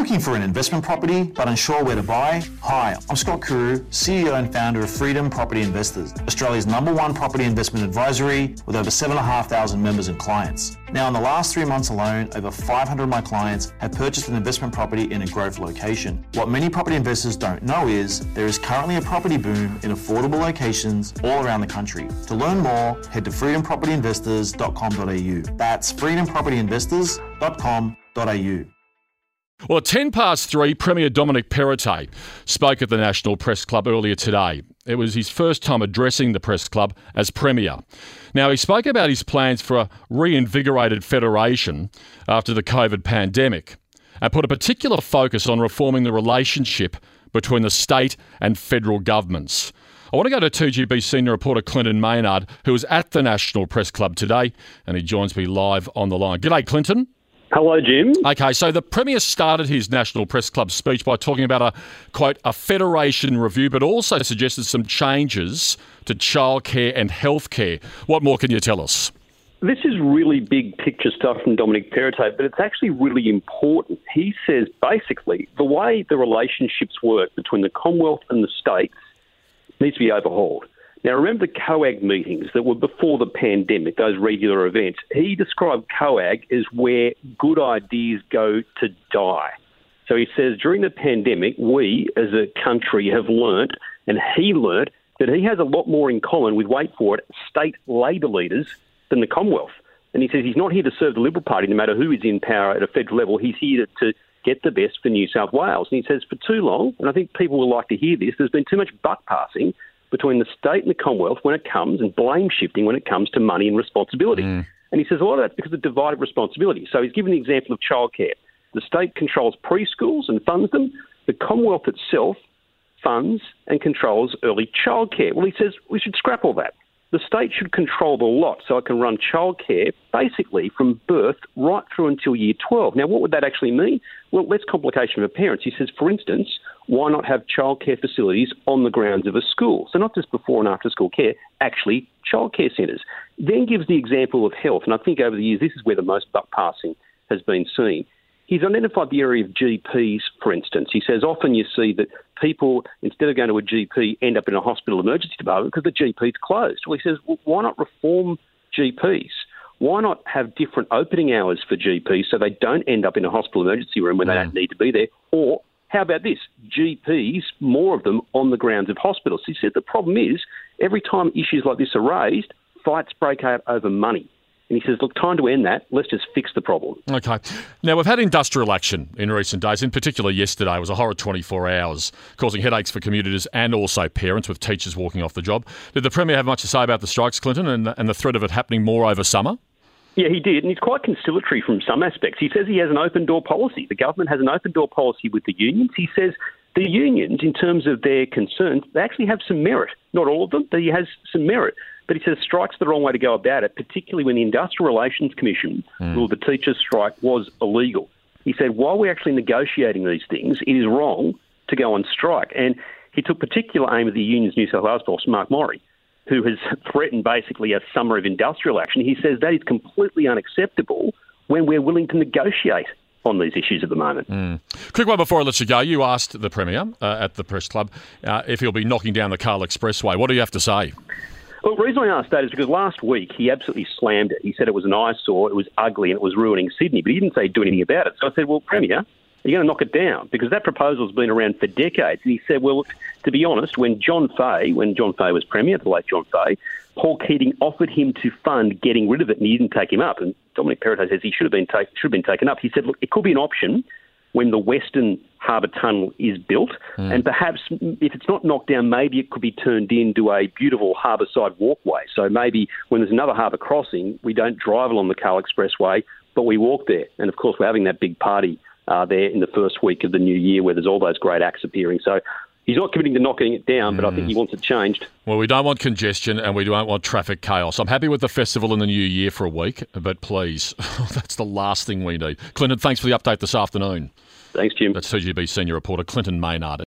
looking for an investment property but unsure where to buy? Hi, I'm Scott Kuru, CEO and founder of Freedom Property Investors, Australia's #1 property investment advisory with over 7,500 members and clients. Now, in the last 3 months alone, over 500 of my clients have purchased an investment property in a growth location. What many property investors don't know is there is currently a property boom in affordable locations all around the country. To learn more, head to freedompropertyinvestors.com.au. That's freedompropertyinvestors.com.au. Well, at 3:10, Premier Dominic Perrottet spoke at the National Press Club earlier today. It was his first time addressing the Press Club as Premier. Now, he spoke about his plans for a reinvigorated federation after the COVID pandemic and put a particular focus on reforming the relationship between the state and federal governments. I want to go to 2GB senior reporter Clinton Maynard, who was at the National Press Club today, and he joins me live on the line. G'day, Clinton. Hello, Jim. Okay, so the Premier started his National Press Club speech by talking about a, quote, a federation review, but also suggested some changes to childcare and healthcare. What more can you tell us? This is really big picture stuff from Dominic Perrottet, but it's actually really important. He says basically the way the relationships work between the Commonwealth and the states needs to be overhauled. Now, remember the COAG meetings that were before the pandemic, those regular events? He described COAG as where good ideas go to die. So he says during the pandemic, we as a country have learnt, and he learnt, that he has a lot more in common with, wait for it, state Labor leaders than the Commonwealth. And he says he's not here to serve the Liberal Party, no matter who is in power at a federal level. He's here to get the best for New South Wales. And he says for too long, and I think people will like to hear this, there's been too much buck passing between the state and the Commonwealth when it comes, and blame shifting when it comes to money and responsibility. And he says a lot of that's because of divided responsibility. So he's given the example of childcare. The state controls preschools and funds them. The Commonwealth itself funds and controls early childcare. Well, he says we should scrap all that. The state should control the lot so it can run childcare basically from birth right through until year 12. Now, what would that actually mean? Well, less complication for parents. He says, for instance, why not have childcare facilities on the grounds of a school? So not just before and after school care, actually childcare centres. Then gives the example of health, and I think over the years this is where the most buck passing has been seen. He's identified the area of GPs, for instance. He says often you see that people, instead of going to a GP, end up in a hospital emergency department because the GP's closed. Well, he says, well, why not reform GPs? Why not have different opening hours for GPs so they don't end up in a hospital emergency room when they don't need to be there? Or how about this? GPs, more of them on the grounds of hospitals. He said the problem is every time issues like this are raised, fights break out over money. And he says, look, time to end that. Let's just fix the problem. Okay. Now, we've had industrial action in recent days. In particular, yesterday was a horrid 24 hours, causing headaches for commuters and also parents, with teachers walking off the job. Did the Premier have much to say about the strikes, Clinton, and the threat of it happening more over summer? Yeah, he did, and he's quite conciliatory from some aspects. He says he has an open-door policy. The government has an open-door policy with the unions. He says the unions, in terms of their concerns, they actually have some merit. Not all of them, but he has some merit. But he says strike's the wrong way to go about it, particularly when the Industrial Relations Commission ruled the teachers' strike was illegal. He said, while we're actually negotiating these things, it is wrong to go on strike. And he took particular aim at the union's New South Wales boss, Mark Morey, who has threatened basically a summer of industrial action. He says that is completely unacceptable when we're willing to negotiate on these issues at the moment. Quick one before I let you go. You asked the Premier at the Press Club if he'll be knocking down the Carl Expressway. What do you have to say? Well, the reason I asked that is because last week he absolutely slammed it. He said it was an eyesore, it was ugly, and it was ruining Sydney, but he didn't say do anything about it. So I said, well, Premier, are you going to knock it down? Because that proposal's been around for decades. And he said, well, to be honest, when John Fahey was Premier, the late John Fahey, Paul Keating offered him to fund getting rid of it, and he didn't take him up. And Dominic Perrottet says he should have been taken up. He said, look, it could be an option when the Western Harbour Tunnel is built, and perhaps if it's not knocked down, maybe it could be turned into a beautiful harbourside walkway. So maybe when there's another harbour crossing, we don't drive along the Carl Expressway, but we walk there. And of course, we're having that big party there in the first week of the new year where there's all those great acts appearing. So he's not committing to knocking it down, but I think he wants it changed. Well, we don't want congestion and we don't want traffic chaos. I'm happy with the festival in the new year for a week, but please, that's the last thing we need. Clinton, thanks for the update this afternoon. Thanks, Jim. That's 2GB senior reporter Clinton Maynard.